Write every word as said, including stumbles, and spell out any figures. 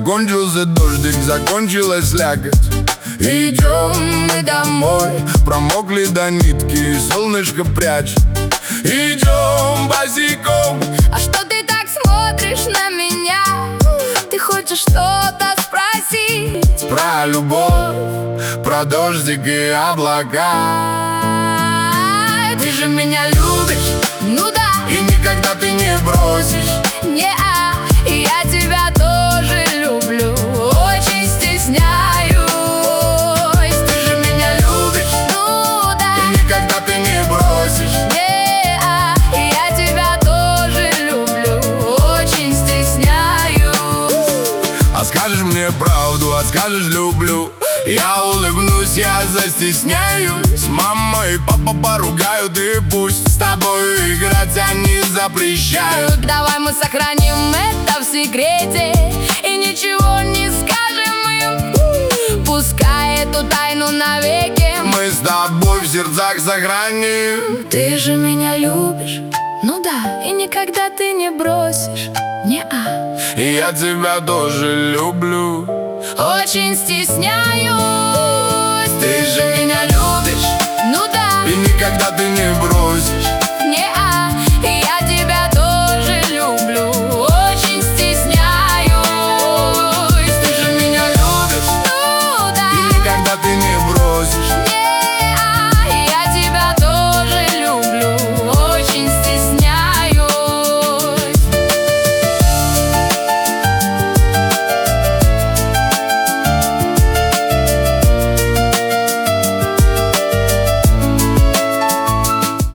Закончился дождик, закончилась слякоть. Идем мы домой, промокли до нитки, солнышко прячь. Идем босиком. А что ты так смотришь на меня? Ты хочешь что-то спросить? Про любовь, про дождик и облака. Ты же меня любишь, ну да, и никогда ты не бросишь. Не-а, и я тебя тоже люблю, очень стесняюсь. Ты же меня любишь, ну да, и никогда ты не бросишь. Не-а, и я тебя тоже люблю, очень стесняюсь. А скажешь мне правду, а скажешь люблю, я улыбнусь, я застесняюсь. Мама и папа поругают, и пусть с тобой играть они запрещают. Давай мы сохраним это в секрете и ничего не скажем им. Пускай эту тайну навеки мы с тобой в сердцах сохраним. Ты же меня любишь, ну да, и никогда ты не бросишь. Не-а, и я тебя тоже люблю, очень стесняюсь. Ты же меня любишь, ну да, и никогда ты не бросишь.